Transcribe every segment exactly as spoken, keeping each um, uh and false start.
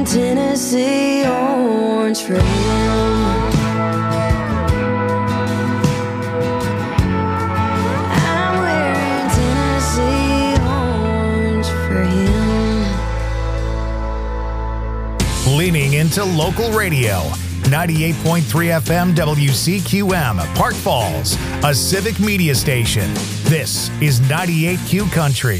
Tennessee orange for him. I'm wearing Tennessee orange for him. Leaning into local radio. ninety-eight point three F M W C Q M, Park Falls, a civic media station. This is ninety-eight Q Country.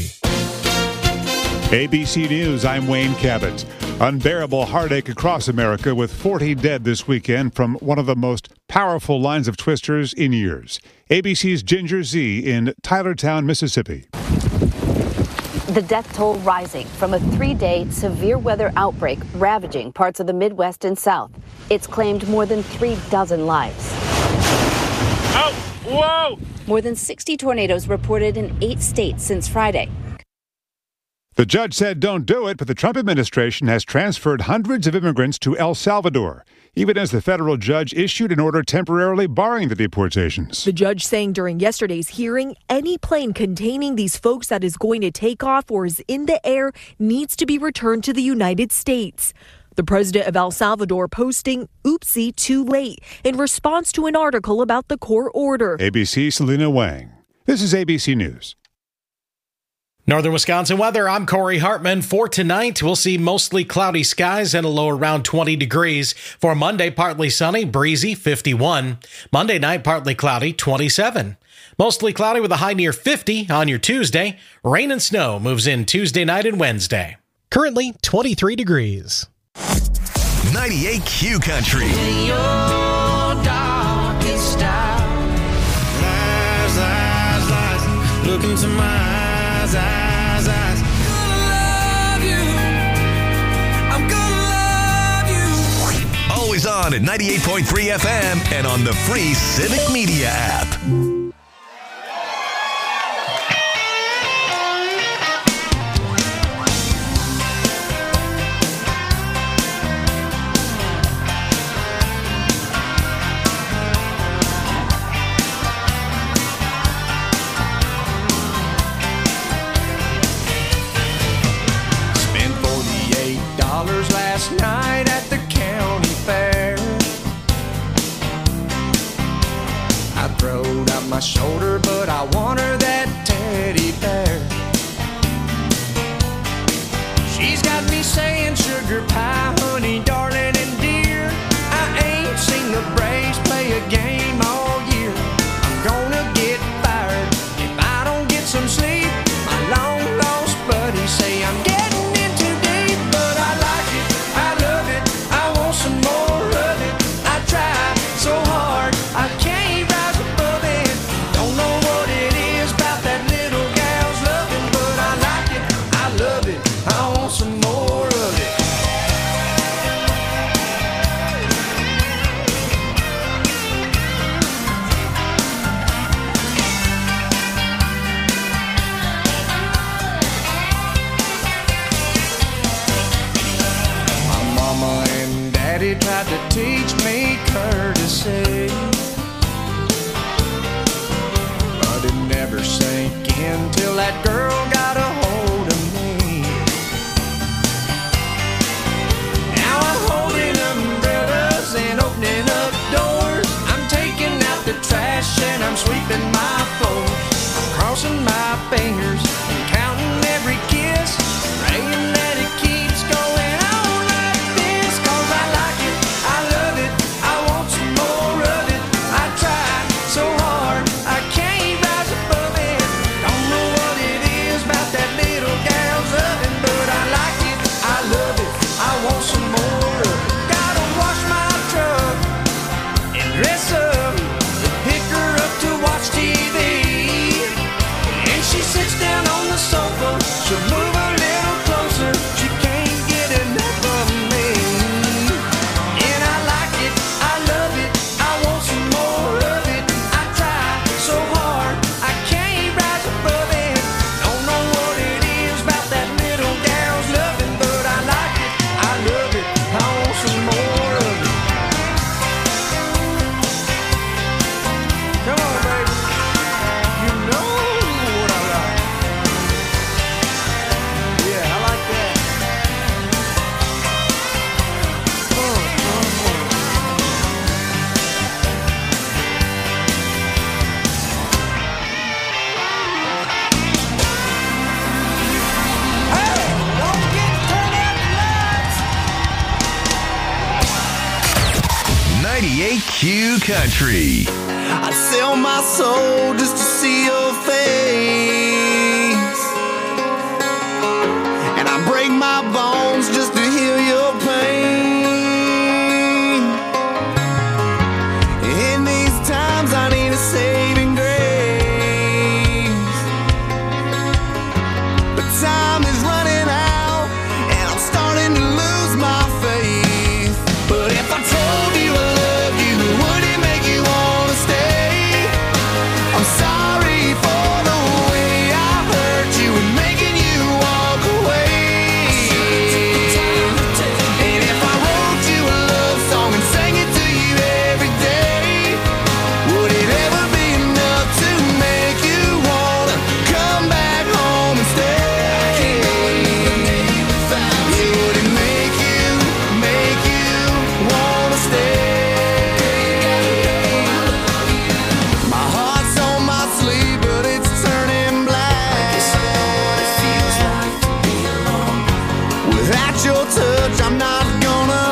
A B C News, I'm Wayne Cabot. Unbearable heartache across America with forty dead this weekend from one of the most powerful lines of twisters in years. A B C's Ginger Z in Tylertown, Mississippi. The death toll rising from a three-day severe weather outbreak ravaging parts of the Midwest and South. It's claimed more than three dozen lives. Oh, whoa! More than sixty tornadoes reported in eight states since Friday. The judge said don't do it, but the Trump administration has transferred hundreds of immigrants to El Salvador, even as the federal judge issued an order temporarily barring the deportations. The judge saying during yesterday's hearing, any plane containing these folks that is going to take off or is in the air needs to be returned to the United States. The president of El Salvador posting, oopsie, too late, in response to an article about the court order. A B C Selena Wang. This is A B C News. Northern Wisconsin weather, I'm Corey Hartman. For tonight, we'll see mostly cloudy skies and a low around twenty degrees. For Monday, partly sunny, breezy, fifty-one. Monday night, partly cloudy, twenty-seven. Mostly cloudy with a high near fifty on your Tuesday. Rain and snow moves in Tuesday night and Wednesday. Currently, twenty-three degrees. ninety-eight Q Country. In your darkest hour. Lies, lies, lies. Look into my eyes, eyes, eyes. Gonna love you. I'm gonna love you. Always on at ninety-eight point three F M and on the free Civic Media app. Last night at the county fair, I throwed out my shoulder, but I want her that teddy bear. She's got me saying sugar pie, honey, darling, and dear. I ain't seen the Braves play a game all year. I'm gonna get fired if I don't get some sleep. My long lost buddies say I'm getting in too deep, but I like it. I love it, I want some more of it. I try so hard, I can't rise above it. Don't know what it is about that little gal's loving, but I like it, I love it, I want some more of it. My mama and daddy tried to teach me courtesy, but it never sank in till that girl got a hold of me. Now I'm holding umbrellas and opening up doors. I'm taking out the trash and I'm sweeping my floor. I'm crossing my fingers and counting every kiss, praying that it keeps going on like this. Cause I like it, I love it, I want some more of it. I try so hard, I can't rise above it. Don't know what it is about ninety-eight Q Country. I'd sell my soul just to see your face, and I break my bones just to heal your pain. In these times I need a saving grace, but time is running out and I'm starting to lose my faith. But if I told you I loved you, would it make you wanna stay? I'm sorry for the way I hurt you and making you walk away. And if I wrote you a love song and sang it to you every day, would it ever be enough to make you wanna come back home and stay? Would it make you, make you wanna stay? My heart's on my sleeve, but it's turning black. Without your touch, I'm not gonna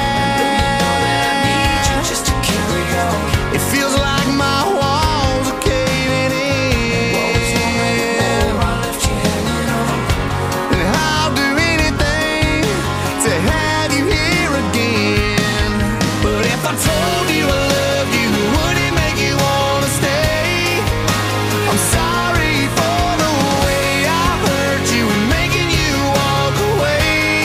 last. It feels like my walls are caving in, and I'll do anything to have you here again. But if I told you I loved you, would it make you wanna stay? I'm sorry for the way I hurt you and making you walk away.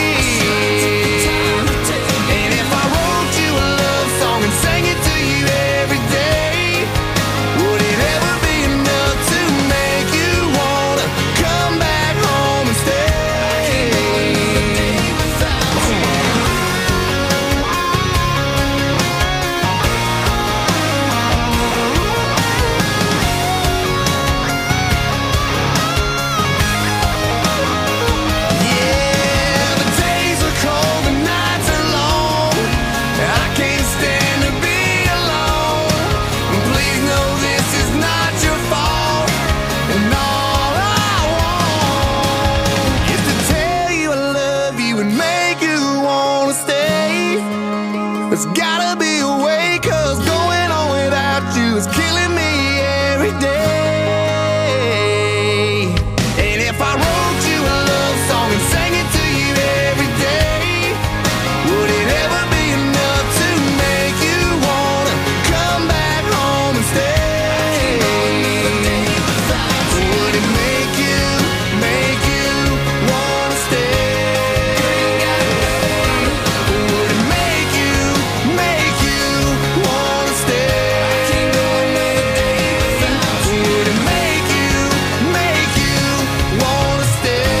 And if I wrote you a love song and sang it to you every day, would it ever be enough to make you wanna come back home and stay? Yeah, the days are cold, the nights are long. I can't stand to be alone. And please know this is not your fault. And all I want is to tell you I love you and make you wanna stay. There's gotta be a way, 'cause going on without you is killing me every day. And if I wrote you a love song and sang it to you every day, would it ever be enough to make you wanna come back home and stay? Would it make you, make you wanna stay? Would it make you, make you wanna stay? Would it make you, make you wanna stay?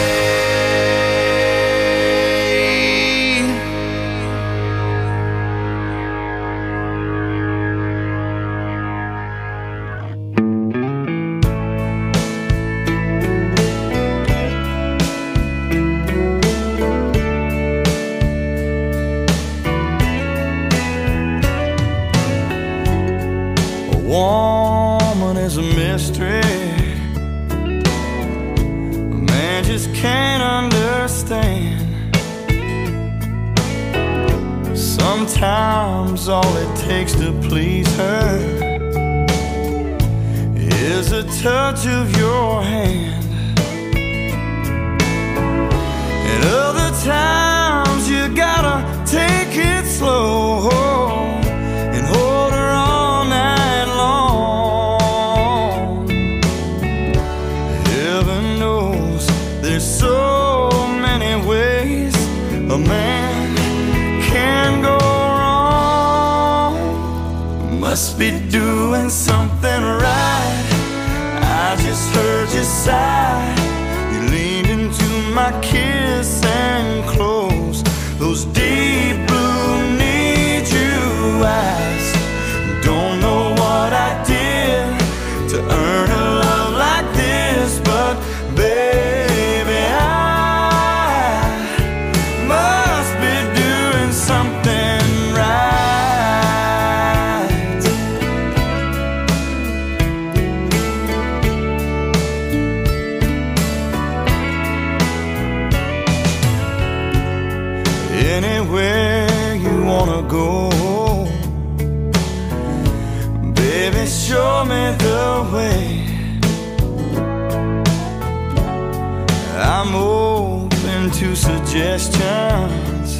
A woman is a mystery. A man just can't understand. Sometimes all it takes to please her is a touch of your hand. And other times you gotta take it slow and hold her all night long. Heaven knows there's so many ways a man can go wrong. Must be doing something right. I just heard you sigh. You leaned into my kiss and closed those deep blue need you eyes. Don't know what I did to earn a love like this, but baby, I must be doing something right. Anywhere you wanna go, Baby, show me the way. I'm open to suggestions,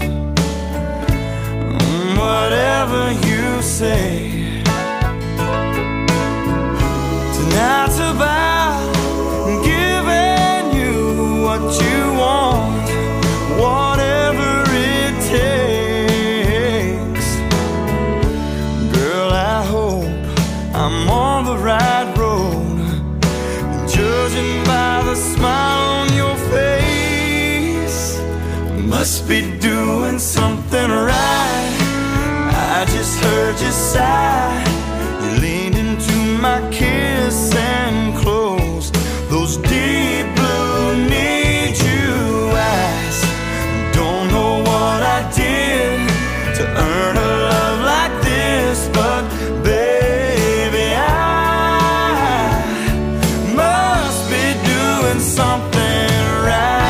whatever you say. Tonight's about giving you what you want, whatever it takes. Girl, I hope I'm on the right road, judging by the smile on your face. Must be doing something right. I just heard you sigh. You leaned into my kiss and closed those deep blue need you eyes. Don't know what I did to earn a love like this, but baby, I must be doing something right.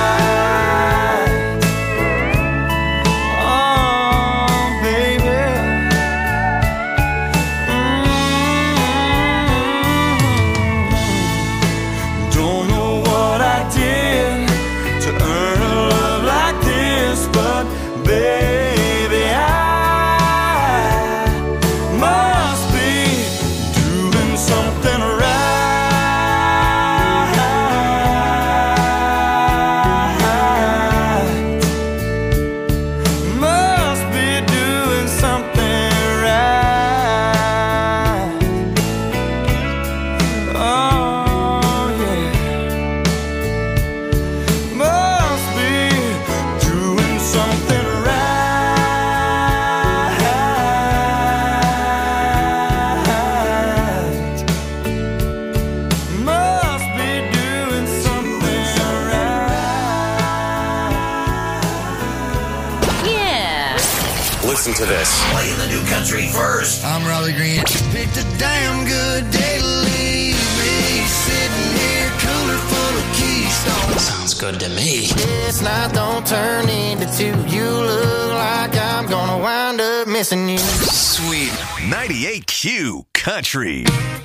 Listen to this. Playing the new country first. I'm Raleigh Green. Picked a damn good day to leave me sitting here, cooler full of Keystone. Sounds good to me. This night don't turn into two. You look like I'm gonna wind up missing you. Sweet. ninety-eight Q Country.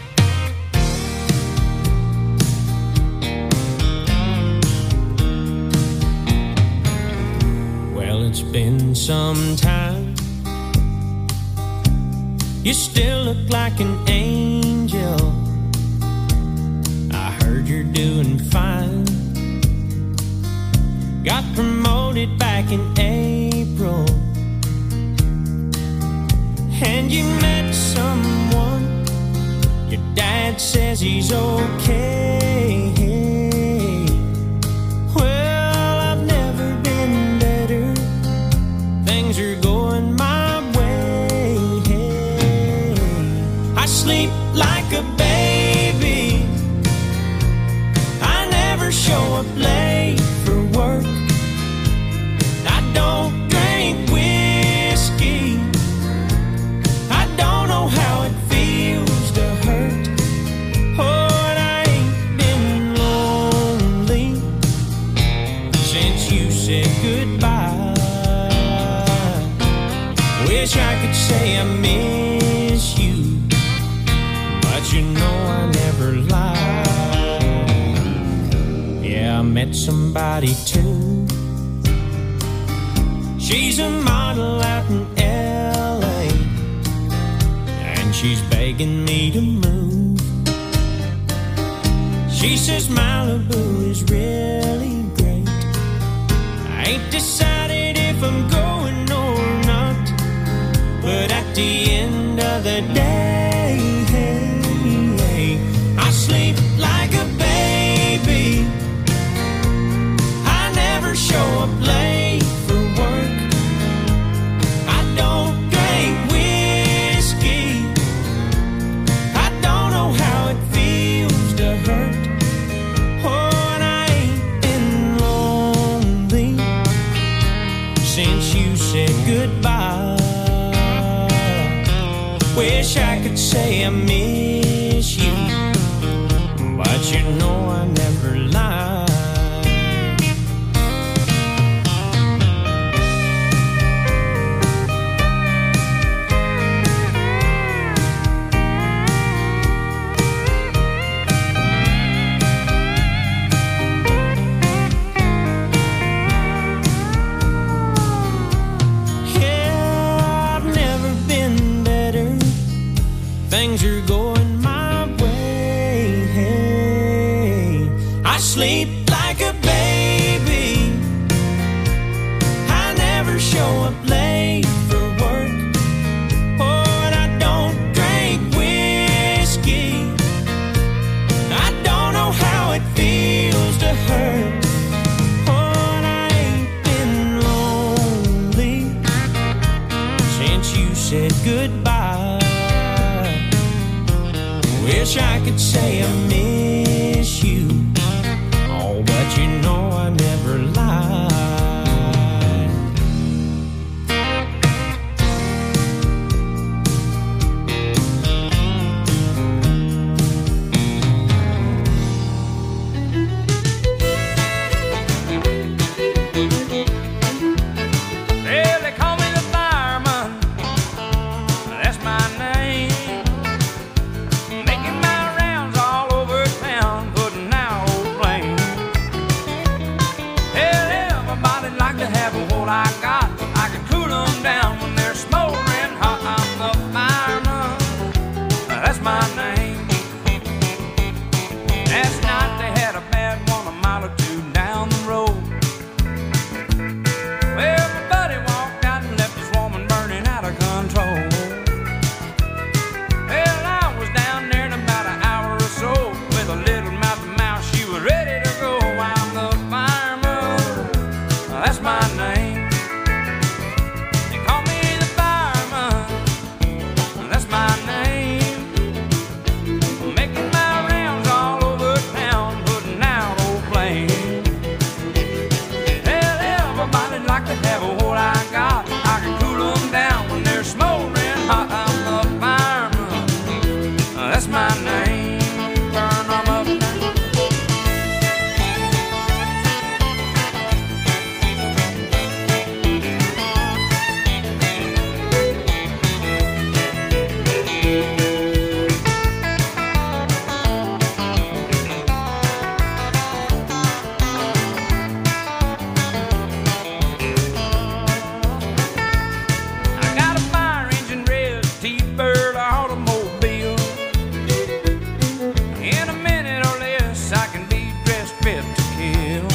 Well, it's been some time. You still look like an angel. I heard you're doing fine. Got promoted back in April. And you met someone. Your dad says he's okay. Well, I've never been better. Things are going my way. I sleep like a baby. I never show up late for work. I don't drink whiskey. I don't know how it feels to hurt. Oh, and I ain't been lonely since you said goodbye. Wish I could say I miss you, but you know I never lie. Yeah, I met somebody too. She's a model out in L A, and she's begging me to move. She says Malibu is really great. I ain't decided if I'm going or not, but at the end of the day, I sleep like a baby. I never show up late for work. I don't drink whiskey. I don't know how it feels to hurt. Oh, and I ain't been lonely since you said goodbye. Wish I could say I miss you, but you know I never lie. said goodbye. Wish I could say I miss you. Oh, but you know I never lied. Well, they call me the fireman. That's my name. Making my rounds all over town, putting out old flames. Hell, everybody'd like to have what I got. I can cool them down when they're smoldering hot. I'm the fireman. That's my name. Last night they had a bad one a mile or two down the road. Well, my buddy walked out and left his woman burning out of control. Well, I was down there in about an hour or so with a little mouth to mouth. She was ready to go. I'm the fireman. That's my name. They call me the fireman. That's my name. Making my rounds all over town, putting out old flames. Well, everybody'd like to have what I got. I can cool them down when they're smoldering hot. I'm the fireman. That's my name. Burn them up now. I got a fire engine red T-Bird automobile. In a minute or less, I can be dressed fit to kill.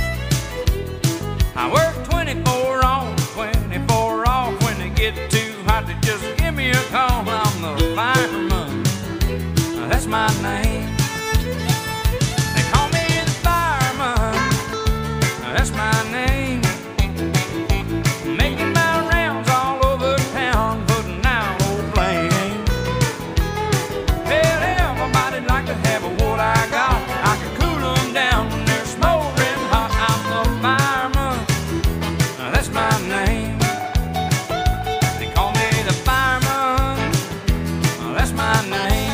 I work twenty-four on, twenty-four off. When they get too hot, they just give me a call. I'm the fireman. That's my name. They call me the fireman. That's my name. Making my rounds all over town, putting out old flames. Well, everybody'd like to have what I got. I can cool them down when they're smoldering hot. I'm the fireman. That's my name. They call me the fireman. That's my name.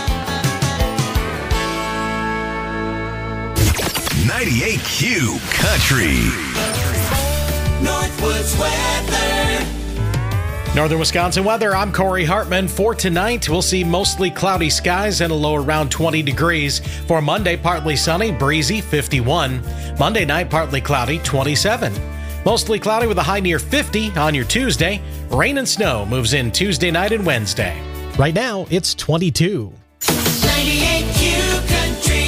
ninety-eight Q Country. Northwoods weather. Northern Wisconsin weather, I'm Corey Hartman. For tonight, we'll see mostly cloudy skies and a low around twenty degrees. For Monday, partly sunny, breezy, fifty-one. Monday night, partly cloudy, twenty-seven. Mostly cloudy with a high near fifty on your Tuesday. Rain and snow moves in Tuesday night and Wednesday. Right now, it's twenty-two. ninety-eight Q Country.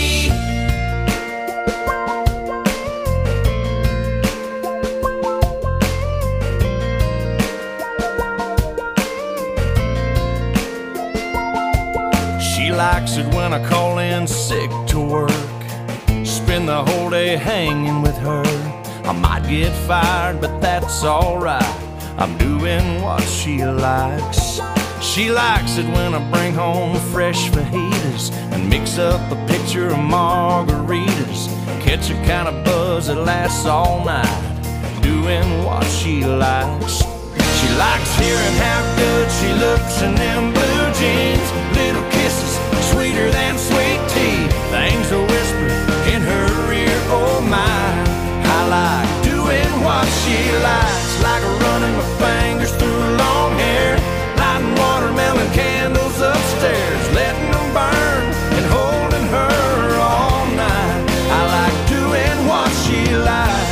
She likes it when I call in sick to work. Spend the whole day hanging with her. I might get fired, but that's alright. I'm doing what she likes. She likes it when I bring home fresh fajitas and mix up a pitcher of margaritas. Catch a kind of buzz that lasts all night, doing what she likes. She likes hearing how good she looks in them blue jeans. Little kisses, sweeter than sweet tea. Things are whispered in her ear, oh my. I like doing what she likes, like running my fingers through long hair, lighting watermelon candles upstairs, letting them burn and holding her all night. I like doing what she likes.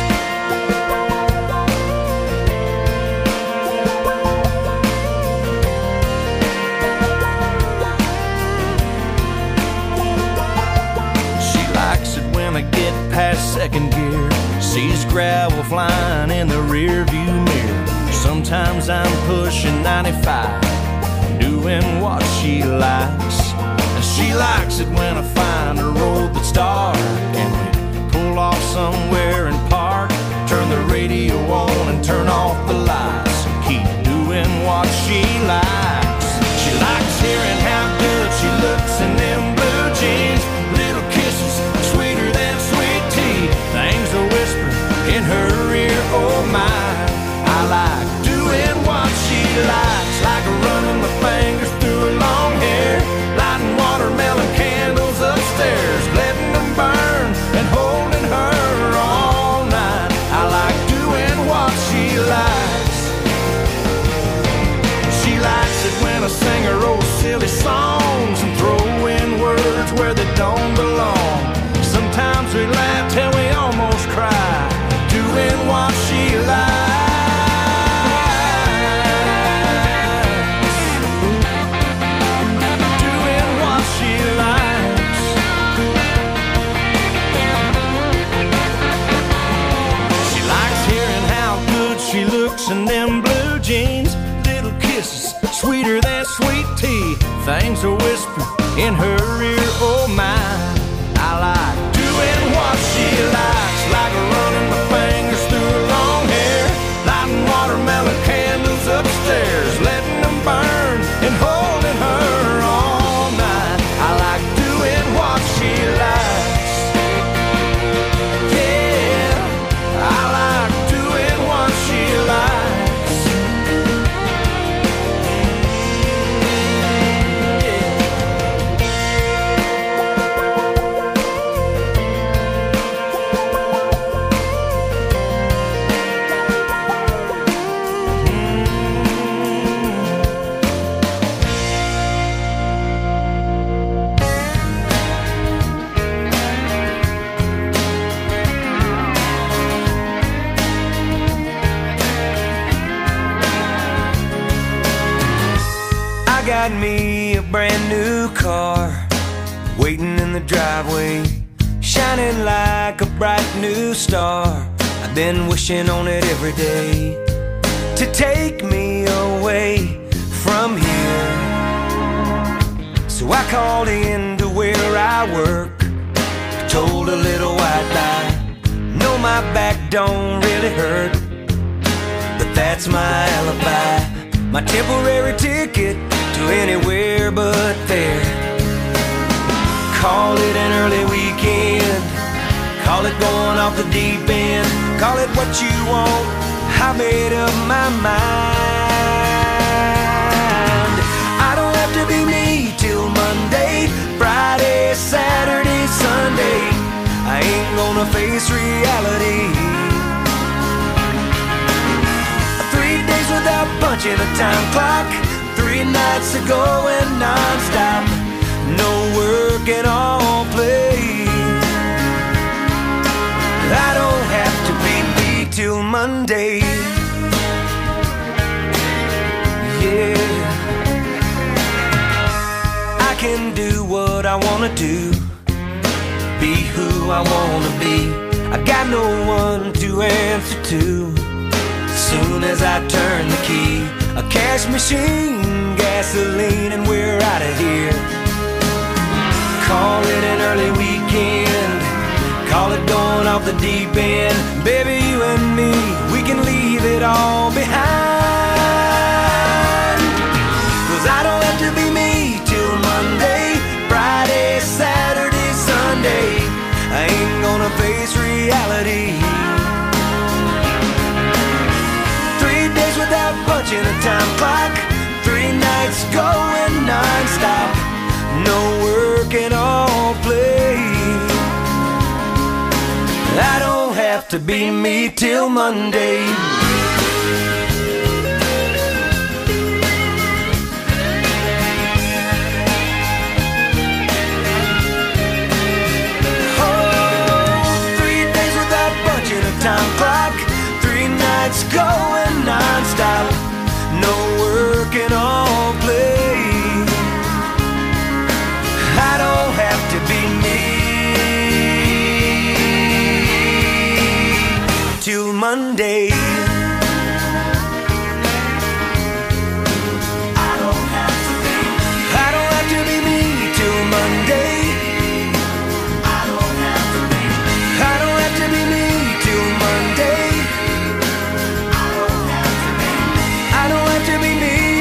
Past second gear, sees gravel flying in the rear view mirror. Sometimes I'm pushing ninety-five, doing what she likes. And she likes it when I find a road that's dark and we pull off somewhere and park. Turn the radio on and turn off the lights and keep doing what what she likes. She likes hearing how good she looks in them blue jeans. Little kisses, sweeter than sweet tea. Things are whispered in her ear, oh my. I like doing what she likes, like running my fingers through her long hair, lighting watermelon candles upstairs, letting them burn and holding her all night. I like doing what she likes. She likes it when I sing her old silly songs and throw in words where they don't belong. Sometimes we laugh till we almost cry, doing what she likes. In them blue jeans, little kisses, sweeter than sweet tea. Things are whispered in her ear, oh my. I like doing what she likes, like running my fingers through her long hair, lighting watermelon candles upstairs, letting them burn and holding her all night. I like doing what she likes. Yeah, I like doing what she likes. Got me a brand new car waiting in the driveway, shining like a bright new star. I've been wishing on it every day to take me away from here. So I called in to where I work, told a little white lie. No, my back don't really hurt, but that's my alibi, my temporary ticket to anywhere but there. Call it an early weekend, call it going off the deep end, call it what you want, I made up my mind. I don't have to be me till Monday, Friday, Saturday, Sunday. I ain't gonna face reality. Three days without punching a time clock, three nights of going non-stop, no work and all play. I don't have to be me till Monday. Yeah, I can do what I wanna do, be who I wanna be. I got no one to answer to. Soon as I turn the key, a cash machine, gasoline, and we're out of here. Call it an early weekend, call it going off the deep end. Baby, you and me, we can leave it all behind. Cause I don't have to be me till Monday, Friday, Saturday, Sunday. I ain't gonna face reality. Without punching a time clock, three nights going non-stop, no work and all play. I don't have to be me till Monday. Oh, three days without punching a time clock, three nights going non-stop, no work and all play. I don't have to be me till Monday. I don't have to be, I don't have to be me till Monday. I don't have to be, I don't have to be me till Monday. I don't have to be me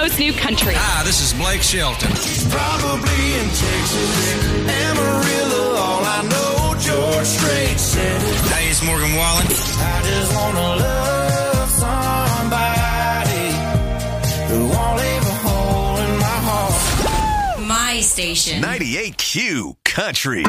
most new country. Hi, this is Blake Shelton. Probably in Texas, Amarillo, all I know, George Strait said it. Hey, it's Morgan Wallen. I just wanna love somebody who won't leave a hole in my heart. My station. ninety-eight Q Country.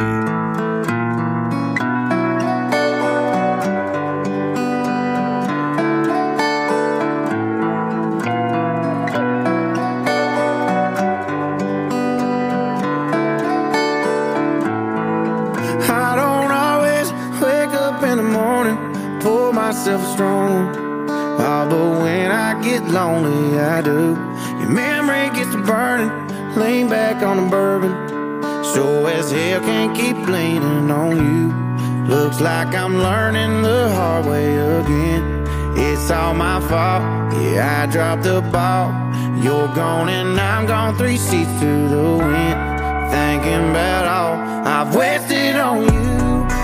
Myself strong, oh, but when I get lonely, I do. Your memory gets to burning, lean back on the bourbon. Sure as hell can't keep leaning on you. Looks like I'm learning the hard way again. It's all my fault, yeah, I dropped the ball. You're gone and I'm gone, three seats to the wind. Thinking about all I've wasted on you.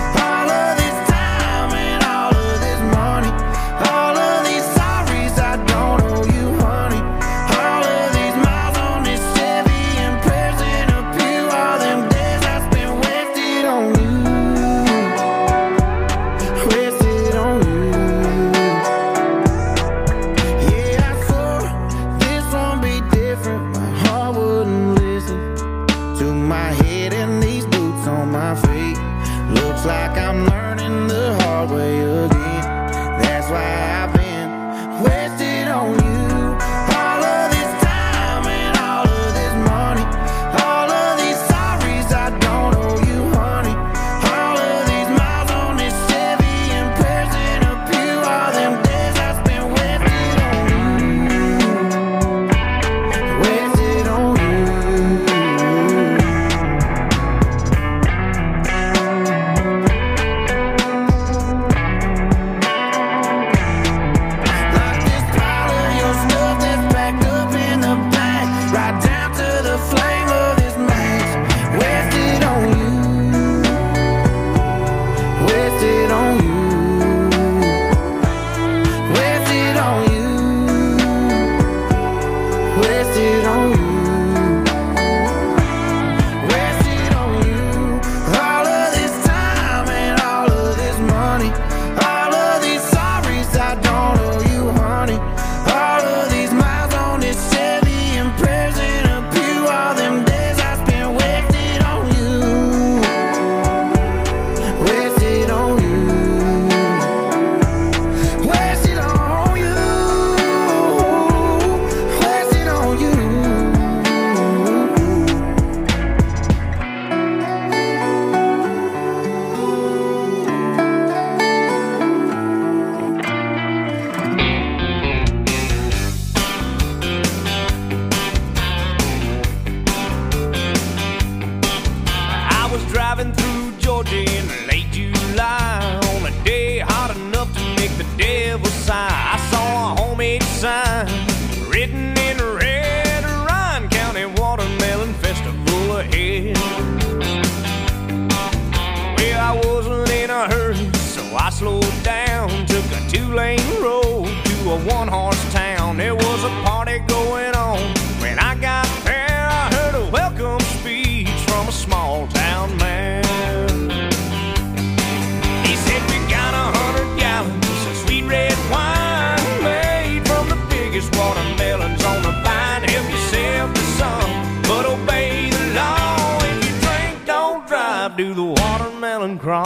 Do the watermelon crawl.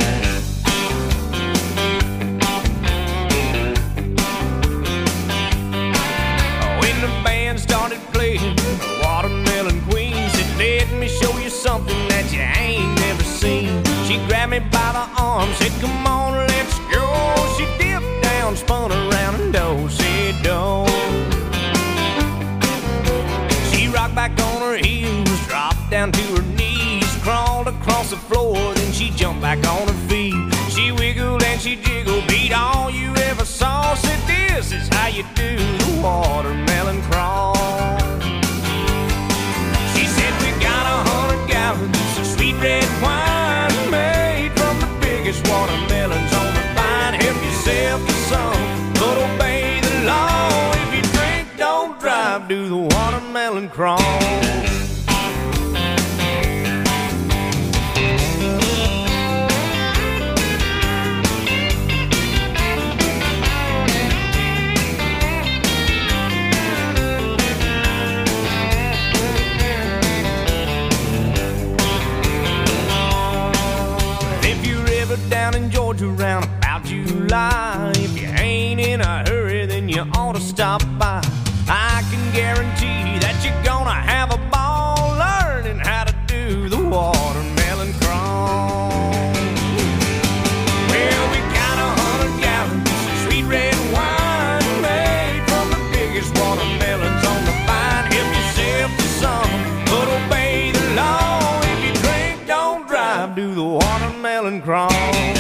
When the band started playing the Watermelon Queen, said, let me show you something that you ain't never seen. She grabbed me by the arm, said, come on, let's go. She dipped down, spun around, and do-si-do. She rocked back on her heels, dropped down to her knees, crawled across the floor, then she jumped back on her feet. She wiggled and she jiggled, beat all you ever saw. Said, this is how you do the watermelon crawl. She said, we got a hundred gallons of sweet red wine, made from the biggest watermelons on the vine. Help yourself to some, but obey the law. If you drink, don't drive, do the watermelon crawl. Down in Georgia round about July. If you ain't in a hurry, then you ought to stop by. I can guarantee that you're gonna have a ball learning how to do the watermelon crawl. Well, we got a hundred gallons of sweet red wine made from the biggest watermelons on the vine. Help yourself to some, but obey the law. If you drink, don't drive, do the watermelon crawl.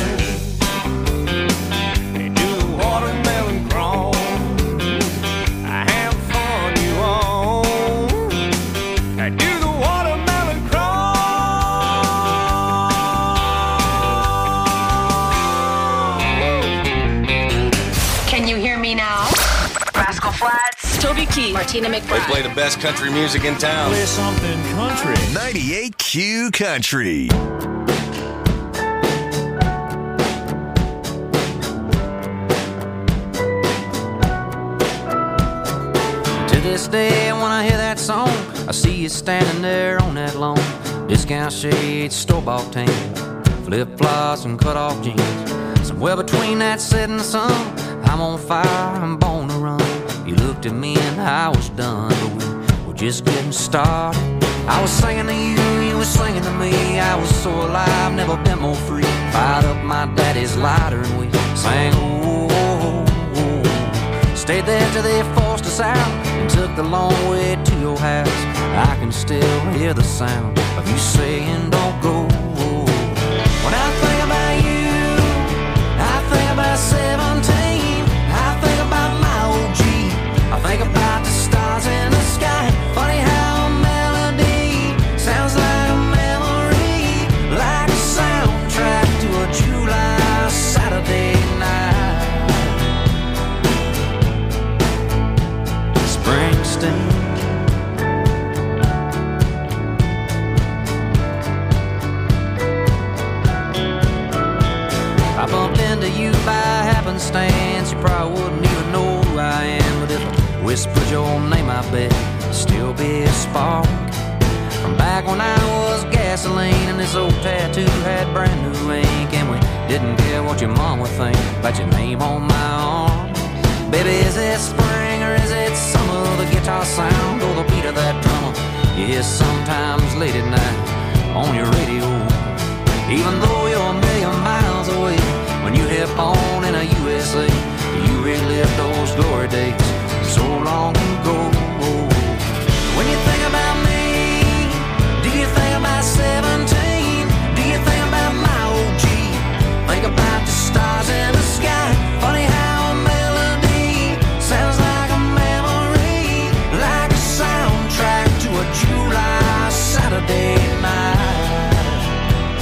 Toby Keith, Martina McBride. They play the best country music in town. Play something country. ninety-eight Q Country. To this day, when I hear that song, I see you standing there on that lawn. Discount shades, store-bought tan, flip-flops and cut-off jeans. Somewhere between that setting sun, I'm on fire, I'm born to run. You looked at me and I was done, but we were just getting started. I was singing to you, you were singing to me. I was so alive, never been more free. Fired up my daddy's lighter and we sang, oh, oh, oh. Stayed there till they forced us out and took the long way to your house. I can still hear the sound of you saying, don't go. When I think about you, I think about seventeen. I think about my O G. I think about the stars in the sky. Funny how a melody sounds like a memory, like a soundtrack to a July Saturday night. Springsteen. I bumped into you by happenstance. You probably wouldn't even know who I am, but if I whispered your name, I bet it'd still be a spark. From back when I was gasoline and this old tattoo had brand new ink, and we didn't care what your mom would think about your name on my arm. Baby, is it spring or is it summer? The guitar sound or the beat of that drummer you hear sometimes late at night on your radio. Even though you're a million miles away, when you hit on in a U S A, you relive those glory days so long ago. When you think about me, do you think about seventeen? Do you think about my O G? Think about the stars in the sky. Funny how a melody sounds like a memory, like a soundtrack to a July Saturday night.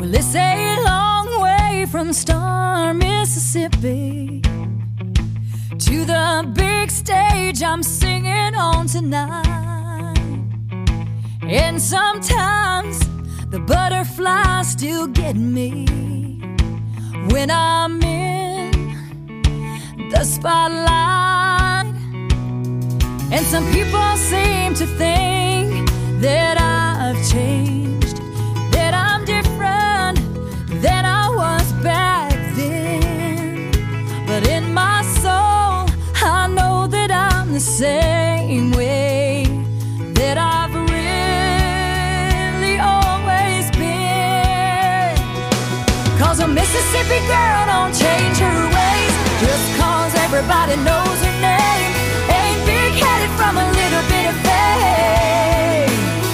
Well, it's a long way from Star, Mississippi to the big stage I'm singing on tonight. And sometimes the butterflies still get me when I'm in the spotlight. And some people seem to think that I've changed, that I'm different than I was back then. But in my soul, I know that I'm the same way that I've really always been. 'Cause a Mississippi girl don't change her ways just 'cause everybody knows her name. Ain't big-headed from a little bit of fame.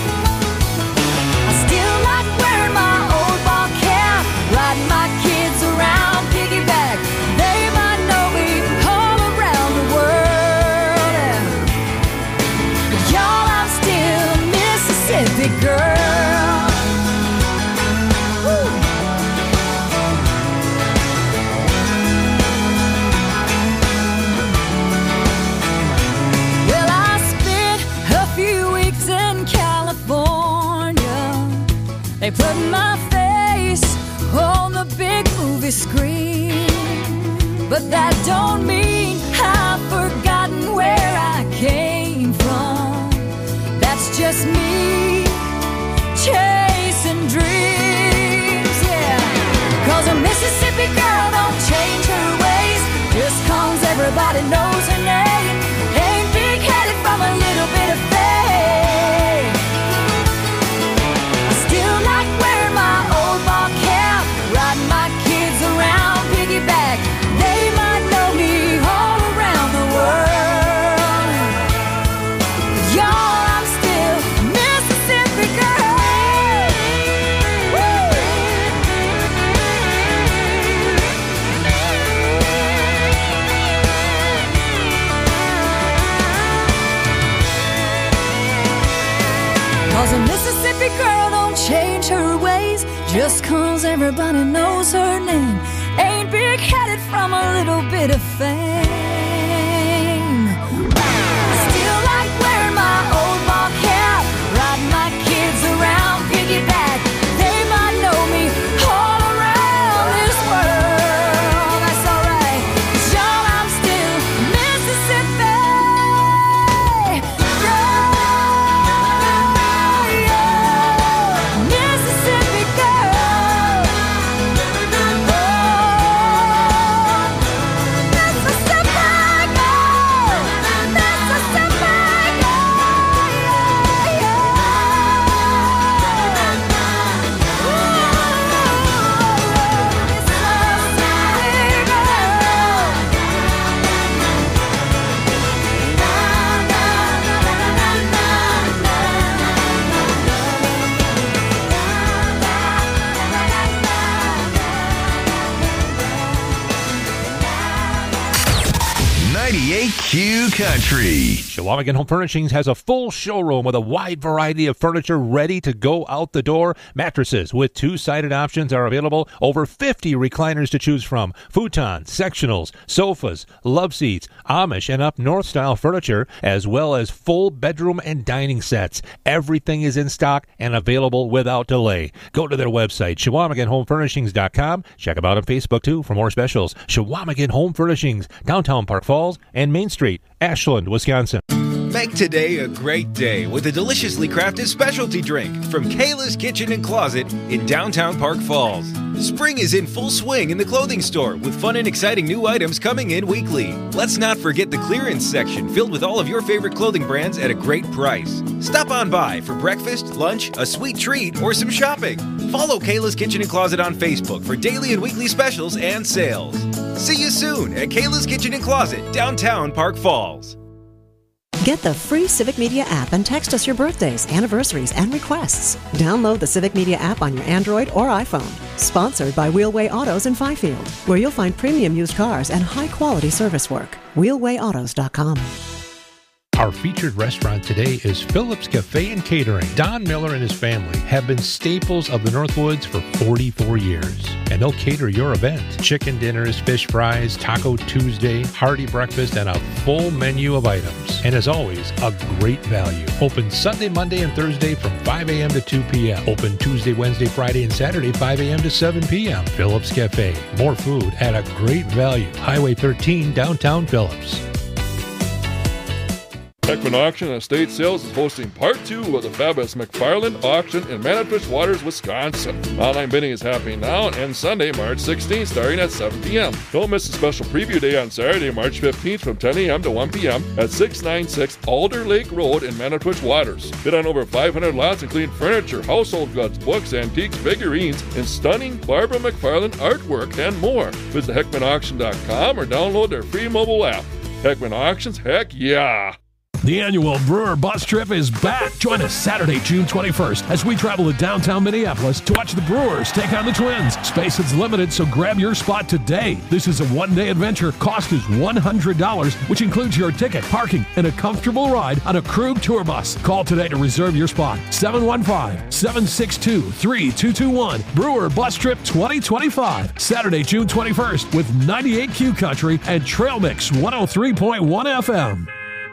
I still like wearing my old ball cap, riding my kids around piggyback. They might know me all around the world. But y'all, I'm still a Mississippi girl. Woo. Well, I spent a few weeks in California. They put my face on the big movie screen. But that don't mean I've forgotten where I came from. That's just me chasing dreams, yeah. 'Cause a Mississippi girl don't change her ways just 'cause everybody knows her name. Ain't big-headed from a little bit of fame. I still like wearing my old ball cap, riding my kids around piggyback. They might know me all around the world. But y'all, I'm still a Mississippi girl. Woo! Cause a Mississippi girl don't change her ways just 'cause everybody knows her name. Ain't big-headed from a little bit of fame. I still like wearing my old ball cap, riding my kids around piggyback. They might know me all around this world. That's alright. 'Cause y'all, I'm still Mississippi girl. Mississippi girl. ninety-eight Q Country. Chequamegon Home Furnishings has a full showroom with a wide variety of furniture ready to go out the door. Mattresses with two-sided options are available. Over fifty recliners to choose from. Futons, sectionals, sofas, love seats, Amish and up north style furniture, as well as full bedroom and dining sets. Everything is in stock and available without delay. Go to their website, Chequamegon Home Furnishings dot com. Check them out on Facebook too for more specials. Chequamegon Home Furnishings, downtown Park Falls and Main Street, Ashland, Wisconsin. Make today a great day with a deliciously crafted specialty drink from Kayla's Kitchen and Closet in downtown Park Falls. Spring is in full swing in the clothing store with fun and exciting new items coming in weekly. Let's not forget the clearance section filled with all of your favorite clothing brands at a great price. Stop on by for breakfast, lunch, a sweet treat, or some shopping. Follow Kayla's Kitchen and Closet on Facebook for daily and weekly specials and sales. See you soon at Kayla's Kitchen and Closet, downtown Park Falls. Get the free Civic Media app and text us your birthdays, anniversaries, and requests. Download the Civic Media app on your Android or iPhone. Sponsored by Wheelway Autos in Fifield, where you'll find premium used cars and high-quality service work. wheelway autos dot com. Our featured restaurant today is Phillips Cafe and Catering. Don Miller and his family have been staples of the Northwoods for forty-four years, and they'll cater your event. Chicken dinners, fish fries, Taco Tuesday, hearty breakfast, and a full menu of items. And as always, a great value. Open Sunday, Monday, and Thursday from five a.m. to two p.m. Open Tuesday, Wednesday, Friday, and Saturday, five a.m. to seven p.m. Phillips Cafe. More food at a great value. Highway thirteen, downtown Phillips. Heckman Auction and Estate Sales is hosting part two of the fabulous McFarland Auction in Manitowoc Waters, Wisconsin. Online bidding is happening now and ends Sunday, March sixteenth, starting at seven p.m. Don't miss the special preview day on Saturday, March fifteenth from ten a.m. to one p.m. at six ninety-six Alder Lake Road in Manitowoc Waters. Bid on over five hundred lots, including furniture, household goods, books, antiques, figurines, and stunning Barbara McFarland artwork and more. Visit Heckman Auction dot com or download their free mobile app. Heckman Auctions, heck yeah! The annual Brewer Bus Trip is back. Join us Saturday, June twenty-first, as we travel to downtown Minneapolis to watch the Brewers take on the Twins. Space is limited, so grab your spot today. This is a one-day adventure. Cost is one hundred dollars, which includes your ticket, parking, and a comfortable ride on a Krug tour bus. Call today to reserve your spot. seven one five, seven six two, three two two one. Brewer Bus Trip twenty twenty-five. Saturday, June twenty-first, with ninety-eight Q Country and Trail Mix one oh three point one F M.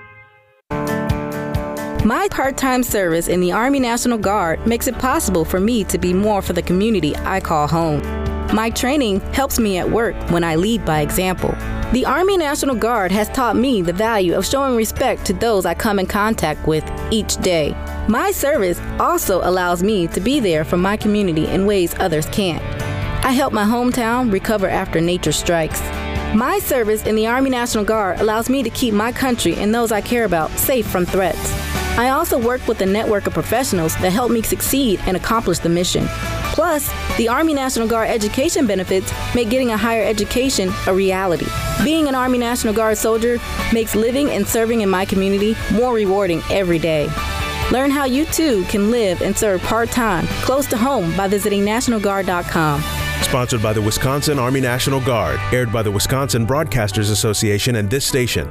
My part-time service in the Army National Guard makes it possible for me to be more for the community I call home. My training helps me at work when I lead by example. The Army National Guard has taught me the value of showing respect to those I come in contact with each day. My service also allows me to be there for my community in ways others can't. I help my hometown recover after nature strikes. My service in the Army National Guard allows me to keep my country and those I care about safe from threats. I also work with a network of professionals that help me succeed and accomplish the mission. Plus, the Army National Guard education benefits make getting a higher education a reality. Being an Army National Guard soldier makes living and serving in my community more rewarding every day. Learn how you too can live and serve part-time close to home by visiting National Guard dot com. Sponsored by the Wisconsin Army National Guard. Aired by the Wisconsin Broadcasters Association and this station.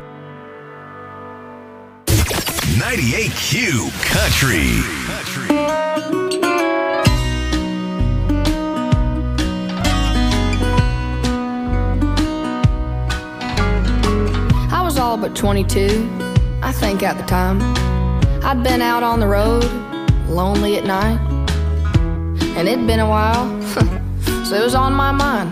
ninety-eight Q Country. I was all but twenty-two, I think at the time. I'd been out on the road, lonely at night. And it'd been a while, so it was on my mind.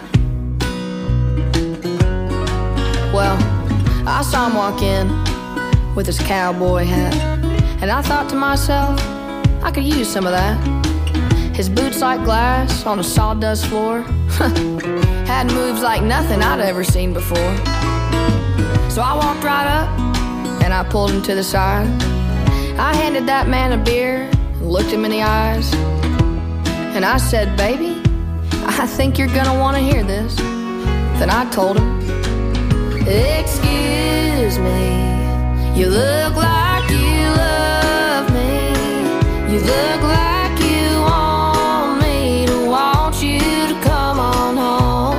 Well, I saw him walk in with his cowboy hat, and I thought to myself, I could use some of that. His boots like glass on a sawdust floor had moves like nothing I'd ever seen before. So I walked right up and I pulled him to the side. I handed that man a beer and looked him in the eyes, and I said, baby, I think you're gonna want to hear this. Then I told him, excuse me, you look like you love me. You look like you want me to want you to come on home.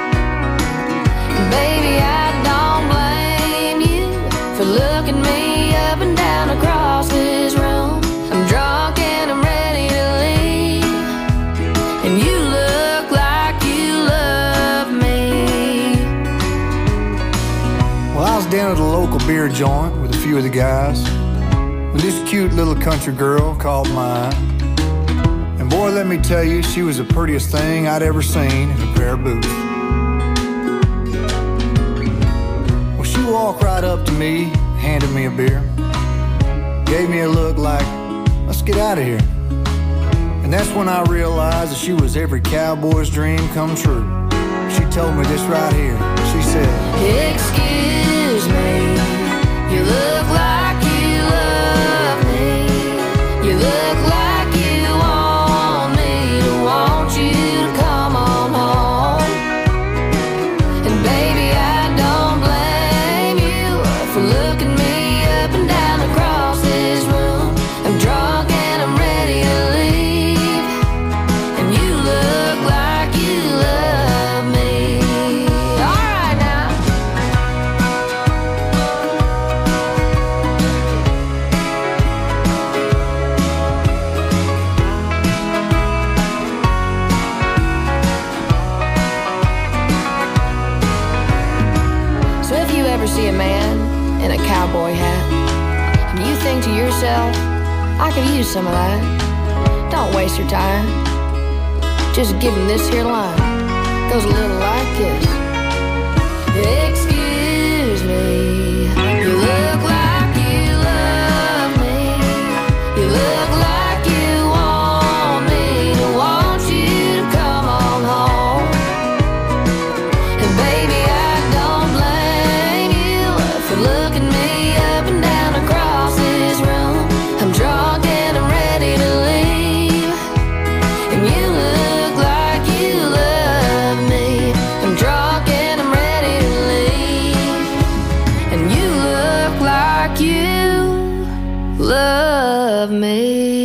Baby, I don't blame you for looking me up and down across this room. I'm drunk and I'm ready to leave, and you look like you love me. Well, I was down at a local beer joint with a few of the guys when this cute little country girl caught my eye. And boy, let me tell you, she was the prettiest thing I'd ever seen in a pair of boots. Well, she walked right up to me, handed me a beer, gave me a look like, let's get out of here. And that's when I realized that she was every cowboy's dream come true. She told me this right here. She said, excuse me, you look like you love me. You look like you want me to want you to come on home. And baby, I don't blame you for looking me up and down across this room. I'm drunk and I'm ready to leave, and you look like you love me. All right now. cowboy hat. And you think to yourself, I could use some of that. Don't waste your time. Just give him this here line. Goes a little like this. Excuse me, you look like you love me. You look like you want me to want you to come on home. And baby, I don't blame you for looking me up and down across this room. I'm drunk and I'm ready to leave. And you look like you love me. I'm drunk and I'm ready to leave. And you look like you love me.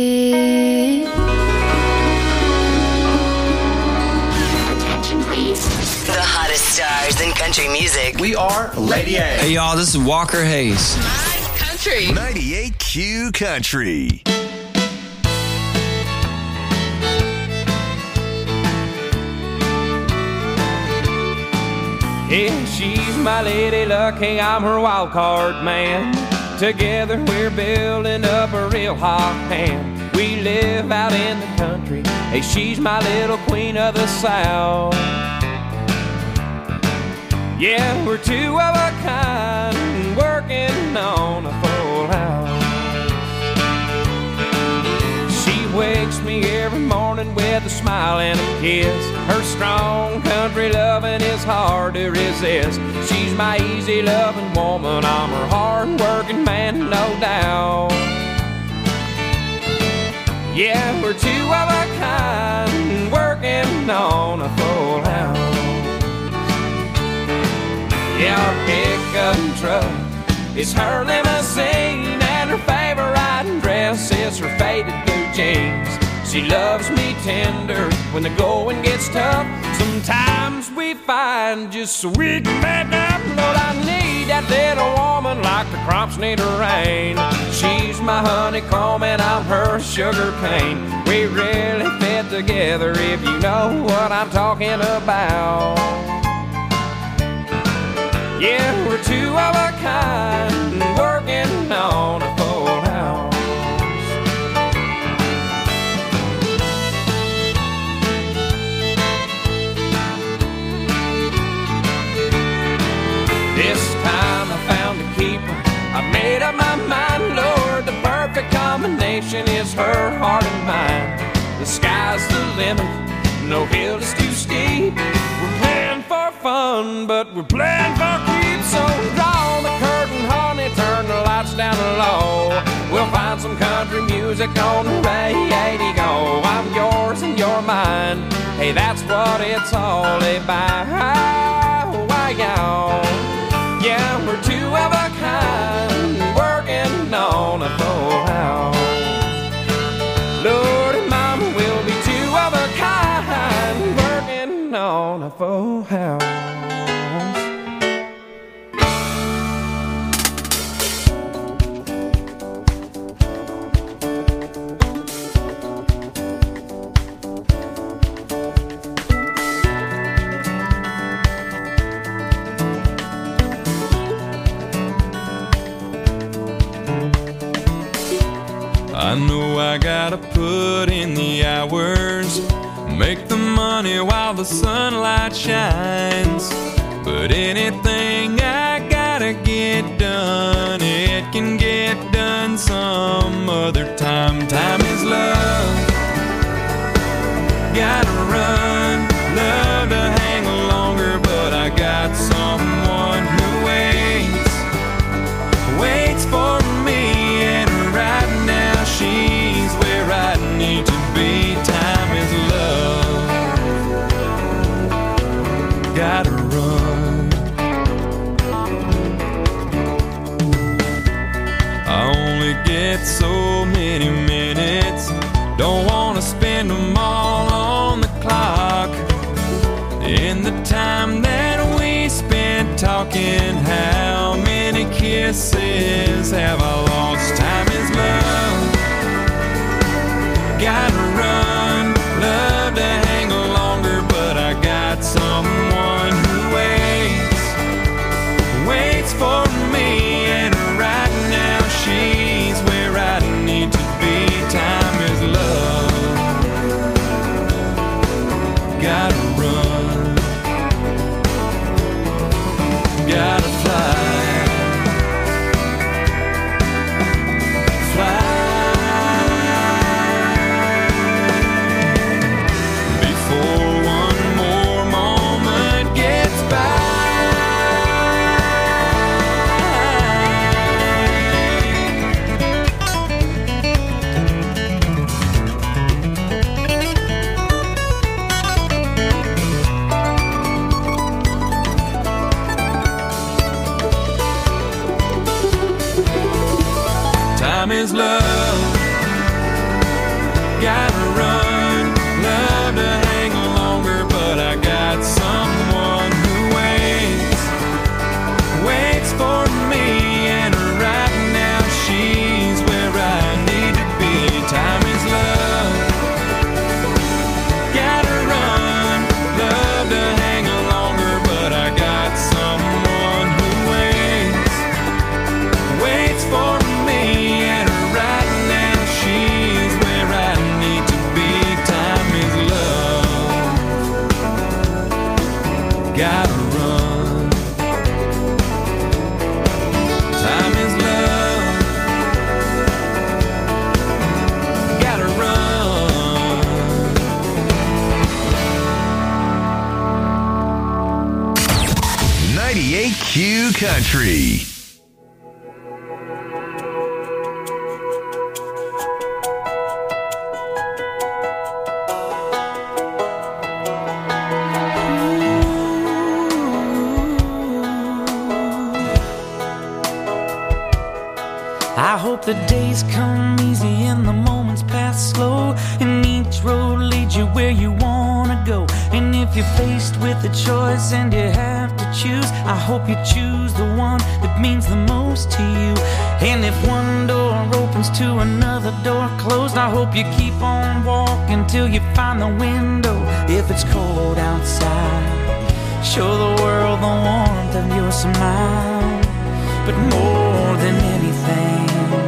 Attention, please. The hottest stars in country music. We are Lady A. Hey, y'all, this is Walker Hayes. Country. ninety-eight Q Country. Yeah, she's my lady luck, hey, I'm her wild card man. Together we're building up a real hot hand. We live out in the country, hey, she's my little queen of the South. Yeah, we're two of a kind, working on a full house. She wakes me every morning with a smile and a kiss. Her strong country loving is hard to resist. She's my easy loving woman, I'm her hard working man, no doubt. Yeah, we're two of a kind, working on a full house. Yeah, our pickup truck is her limousine, and her favorite dress is her faded blue jeans. She loves me tender when the going gets tough. Sometimes we find just so we can make up. Lord, I need that little woman like the crops need a rain. She's my honeycomb and I'm her sugar cane. We really fit together if you know what I'm talking about. Yeah, we're two of a kind, working on a full house. This time I found a keeper, I made up my mind, Lord, the perfect combination is her heart and mine. The sky's the limit, no hill is too steep. We're playing for fun, but we're playing for keeps. So draw the curtain, honey, turn the lights down low. We'll find some country music on the radio. I'm yours and you're mine, hey, that's what it's all about. Why, y'all? Yeah, we're two of a kind, working on a full house. Lord and Mama, we'll be two of a kind, working on a full house. I know I gotta put in the hours, make the money while the sunlight shines. But anything I gotta get done, it can get done some other time. Time is love, gotta run, love to hang longer, but I got someone who waits, waits for me. Right now she's where I need to be. Time is love, gotta run. I only get so many minutes, don't wanna spend them all on the clock. In the time that we spent talking, how many kisses have I lost? Time is love, gotta run, love to hang longer, but I got someone who waits, waits for me, and right gotta run, gotta fly, fly. Before one more moment gets by. Time is love, gotta run, love to hang longer, but I got someone who waits, waits for me, and right now she's where I need to be. Time is love, gotta run, love to hang longer, but I got someone who waits, waits for me. Gotta run. Time is love. Gotta run. ninety-eight Q Country. I hope the days come easy and the moments pass slow, and each road leads you where you wanna go. And if you're faced with a choice and you have to choose, I hope you choose the one that means the most to you. And if one door opens to another door closed, I hope you keep on walking till you find the window. If it's cold outside, show the world the warmth of your smile. But more than anything,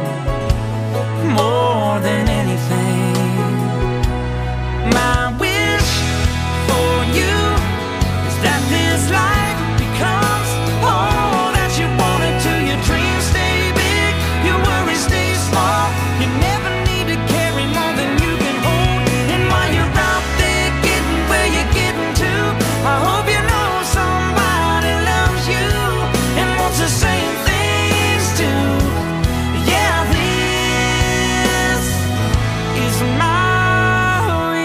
more than anything, my wish for you is that this life becomes all that you want it to. Your dreams stay big, your worries stay small. You never need to carry more than you can hold. And while you're out there getting where you're getting to, I hope you know somebody loves you and wants the same things too. Yeah, this is my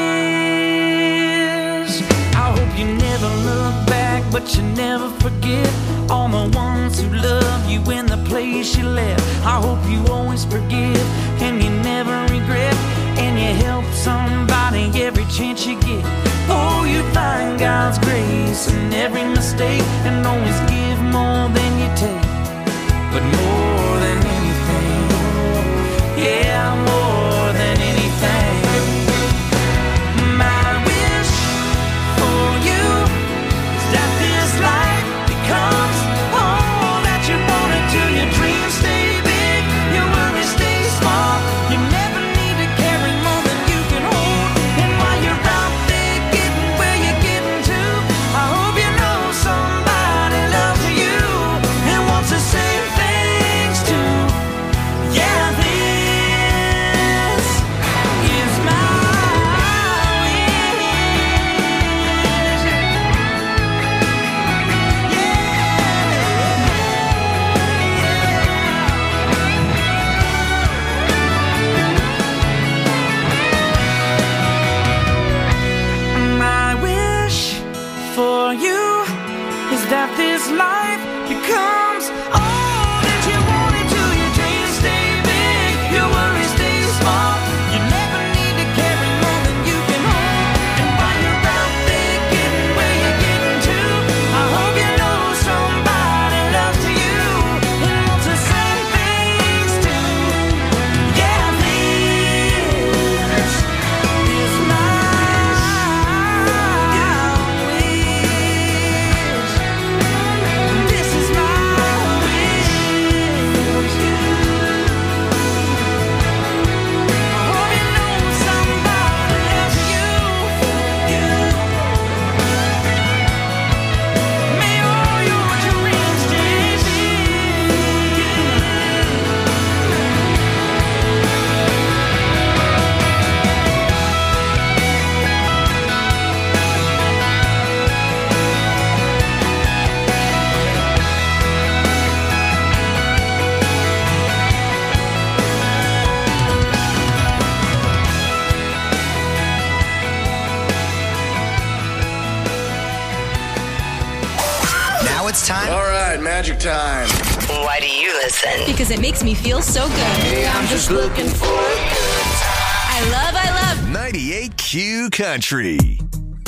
wish. I hope you never look back, but you never forget all the ones who love you in the place you left. I hope you always forgive and you never regret, and you help somebody every chance you get. Oh, you find God's grace in every mistake, and always give more than you take. But more than anything, yeah, more than anything, my wish for you is that this life becomes all that you want it to. Your dreams stay big, your worries stay small. You never need to carry more than you can hold. And while you're out there getting where you're getting to, I hope you know somebody loves you and wants the same things too. Yeah, this is my My wish for you is that this life becomes all that you want it to. Your dreams stay big, your worries stay small. You never need to carry more than you can hold. And while you're out there getting where you're getting to, I hope you know somebody loves you and wants the same things too. Yeah, this is my wish. This is my it's time. All right, magic time. Why do you listen? Because it makes me feel so good. Hey, I'm just looking for a good time. I love, I love ninety-eight Q Country.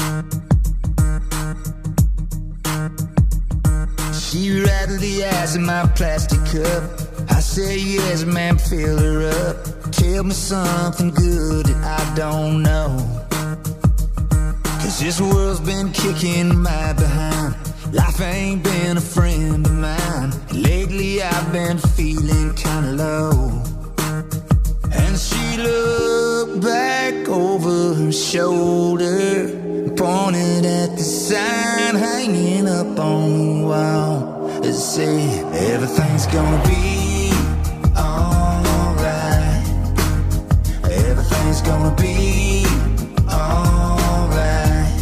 She rattled the ice in my plastic cup. I said, yes, ma'am, fill her up. Tell me something good that I don't know. Cause this world's been kicking my behind. Life ain't been a friend of mine. Lately I've been feeling kinda low. And she looked back over her shoulder, pointed at the sign hanging up on the wall. It said, everything's gonna be alright. Everything's gonna be alright.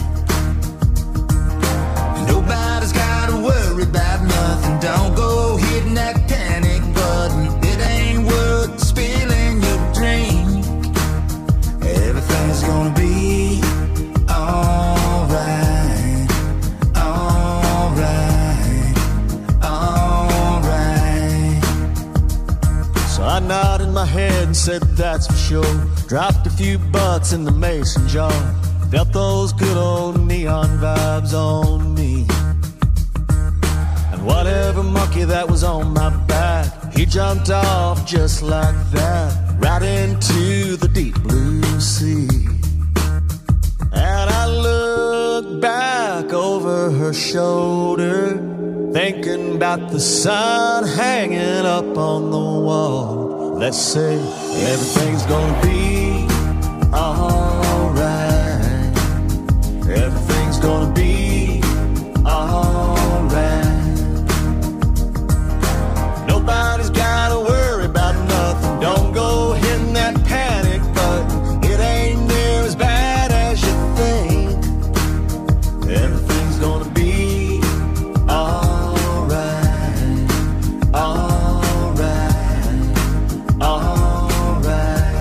Nobody's gotta worry about nothing. Don't go hitting that panic button. It ain't worth spilling your drink. Everything's gonna be alright. Alright. Alright. So I nodded my head and said that's for sure. Dropped a few bucks in the mason jar. Felt those good old neon vibes on me. And whatever monkey that was on my back, he jumped off just like that, right into the deep blue sea. And I looked back over her shoulder, thinking about the sun hanging up on the wall. Let's say everything's gonna be alright. Everything's gonna be alright. Nobody's gotta worry about nothing. Don't go hitting that panic button. It ain't near as bad as you think. Everything's gonna be alright. Alright. Alright.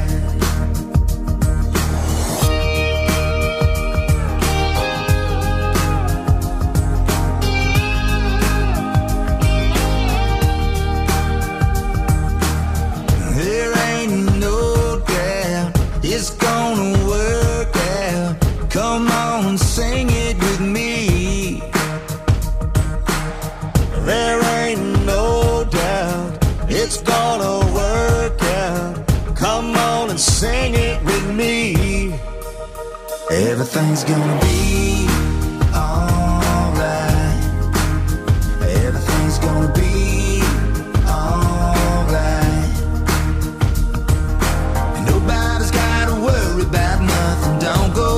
There ain't no doubt it's gonna work out. Come on, sing it with me. There ain't no doubt it's gonna work out. Come on and sing it with me. Everything's gonna be alright. Everything's gonna be alright. Nobody's gotta worry about nothing. Don't go